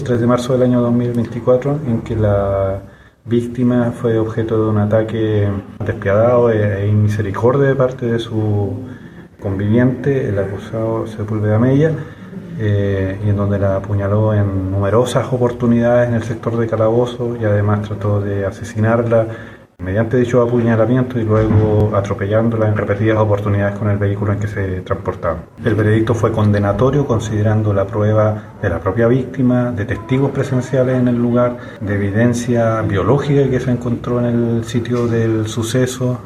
3 de marzo del año 2024, en que la víctima fue objeto de un ataque despiadado e inmisericordia de parte de su conviviente, el acusado Sepúlveda Mella, y en donde la apuñaló en numerosas oportunidades en el sector de Calabozo y además trató de asesinarla mediante dicho apuñalamiento y luego atropellándola en repetidas oportunidades con el vehículo en que se transportaba. El veredicto fue condenatorio considerando la prueba de la propia víctima, de testigos presenciales en el lugar, de evidencia biológica que se encontró en el sitio del suceso,